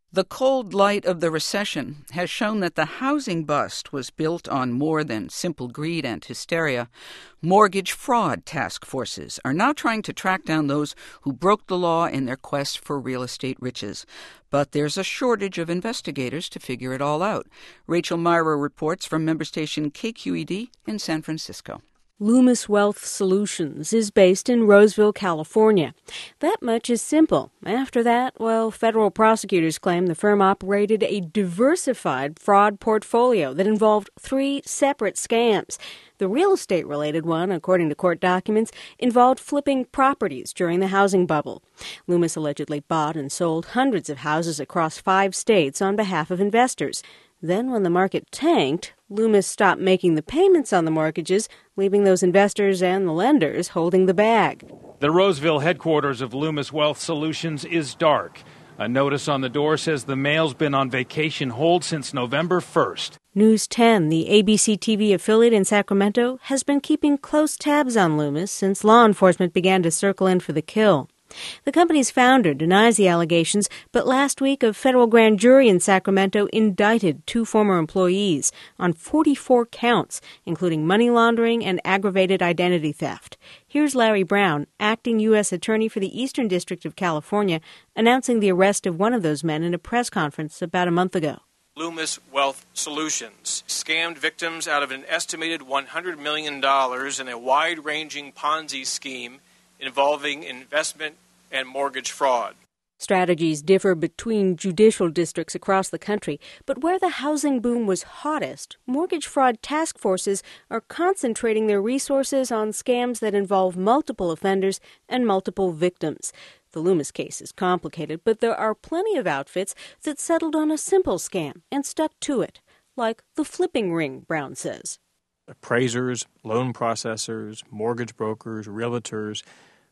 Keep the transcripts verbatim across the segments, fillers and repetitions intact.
The cold light of the recession has shown that the housing bust was built on more than simple greed and hysteria. Mortgage fraud task forces are now trying to track down those who broke the law in their quest for real estate riches. But there's a shortage of investigators to figure it all out. Rachel Myra reports from member station K Q E D in San Francisco. Loomis Wealth Solutions is based in Roseville, California. That much is simple. After that, well, federal prosecutors claim the firm operated a diversified fraud portfolio that involved three separate scams. The real estate-related one, according to court documents, involved flipping properties during the housing bubble. Loomis allegedly bought and sold hundreds of houses across five states on behalf of investors. Then, when the market tanked, Loomis stopped making the payments on the mortgages, leaving those investors and the lenders holding the bag. The Roseville headquarters of Loomis Wealth Solutions is dark. A notice on the door says the mail's been on vacation hold since November first. News ten, the A B C T V affiliate in Sacramento, has been keeping close tabs on Loomis since law enforcement began to circle in for the kill. The company's founder denies the allegations, but last week a federal grand jury in Sacramento indicted two former employees on forty-four counts, including money laundering and aggravated identity theft. Here's Larry Brown, acting U S attorney for the Eastern District of California, announcing the arrest of one of those men in a press conference about a month ago. Loomis Wealth Solutions scammed victims out of an estimated one hundred million dollars in a wide-ranging Ponzi scheme involving investment and mortgage fraud. Strategies differ between judicial districts across the country, but where the housing boom was hottest, mortgage fraud task forces are concentrating their resources on scams that involve multiple offenders and multiple victims. The Loomis case is complicated, but there are plenty of outfits that settled on a simple scam and stuck to it, like the flipping ring, Brown says. Appraisers, loan processors, mortgage brokers, realtors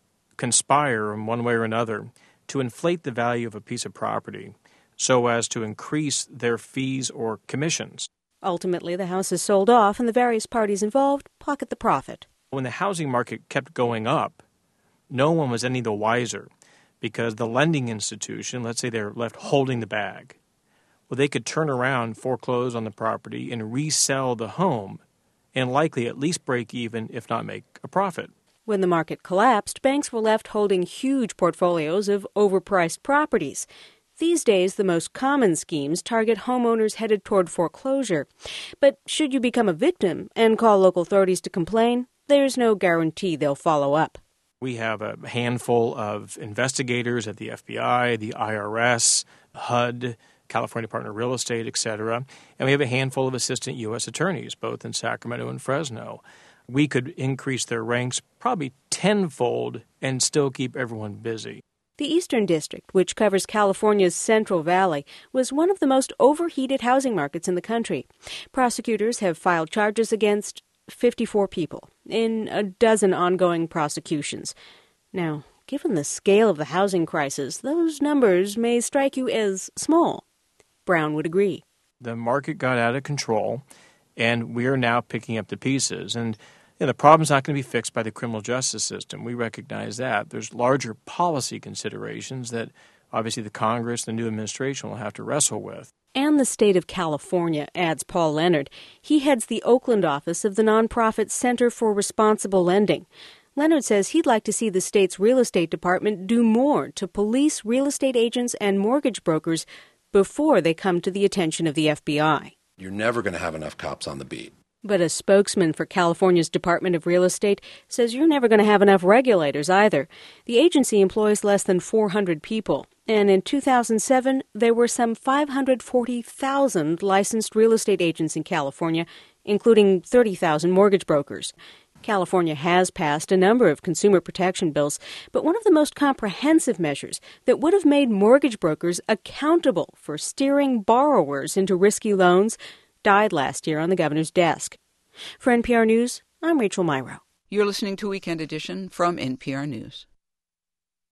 conspire in one way or another to inflate the value of a piece of property so as to increase their fees or commissions. Ultimately, the house is sold off and the various parties involved pocket the profit. When the housing market kept going up, no one was any the wiser because the lending institution, let's say they're left holding the bag, well, they could turn around, foreclose on the property, and resell the home and likely at least break even, if not make a profit. When the market collapsed, banks were left holding huge portfolios of overpriced properties. These days, the most common schemes target homeowners headed toward foreclosure. But should you become a victim and call local authorities to complain, there's no guarantee they'll follow up. We have a handful of investigators at the F B I, the I R S, H U D, California Department of Real Estate, et cetera. And we have a handful of assistant U S attorneys, both in Sacramento and Fresno. We could increase their ranks probably tenfold and still keep everyone busy. The Eastern District, which covers California's Central Valley, was one of the most overheated housing markets in the country. Prosecutors have filed charges against fifty-four people in a dozen ongoing prosecutions. Now, given the scale of the housing crisis, those numbers may strike you as small. Brown would agree. The market got out of control, and we are now picking up the pieces. And you know, the problem's not going to be fixed by the criminal justice system. We recognize that. There's larger policy considerations that obviously the Congress, the new administration will have to wrestle with. And the state of California, adds Paul Leonard. He heads the Oakland office of the nonprofit Center for Responsible Lending. Leonard says he'd like to see the state's real estate department do more to police real estate agents and mortgage brokers before they come to the attention of the F B I. You're never going to have enough cops on the beat. But a spokesman for California's Department of Real Estate says you're never going to have enough regulators either. The agency employs less than four hundred people, and in two thousand seven, there were some five hundred forty thousand licensed real estate agents in California, including thirty thousand mortgage brokers. California has passed a number of consumer protection bills, but one of the most comprehensive measures that would have made mortgage brokers accountable for steering borrowers into risky loans died last year on the governor's desk. For N P R News, I'm Rachel Myra. You're listening to Weekend Edition from N P R News.